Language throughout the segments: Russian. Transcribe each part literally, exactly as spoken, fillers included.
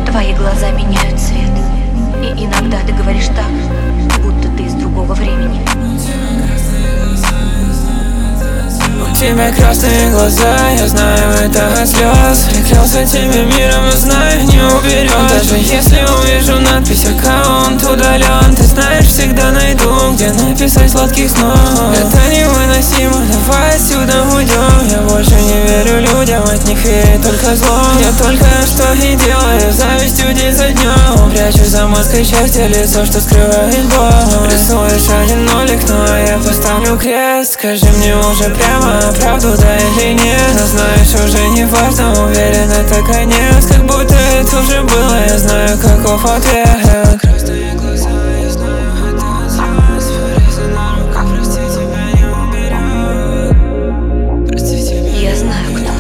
Твои глаза меняют цвет, и иногда ты говоришь так, будто ты из другого времени. У тебя красные глаза, я знаю это от слез. Приклялся тебе миром, но знаю, не уберешь. Даже если увижу надпись «Аккаунт удален», ты знаешь, всегда найду, где написать сладких снов. Это невыносимо, давай отсюда уйдем. Я больше не верю людям, от них веет только зло. Я только что и делаю завистью день за днем. Прячу за маской счастья лицо, что скрывает боль. Рисуешь один нолик, ну а я поставлю крест. Скажи мне уже прямо, правду, да или нет. Но знаешь, уже не важно, уверен, это конец. Как будто это уже было, я знаю, каков ответ. Красные глаза, я знаю, это от слез. Порезы на руках, прости, тебя не уберет. Прости, тебя. Я знаю, кто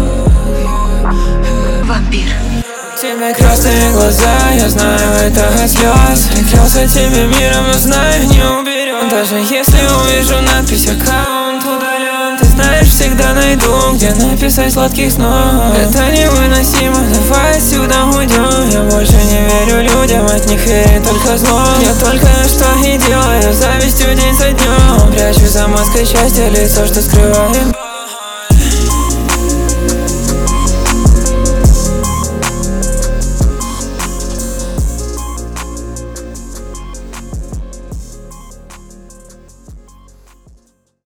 ты. Вампир. У тебя красные глаза, я знаю это от слез. Приклялся тебе миром, но знаю, не уберем. Даже если увижу надпись «Аккаунт удален», ты знаешь, всегда найду, где написать сладких снов. Это невыносимо, давай отсюда уйдем. Я больше не верю людям, от них веет только зло. Я только что и делаю завистью день за днем. Прячу за маской счастья лицо, что скрывает боль.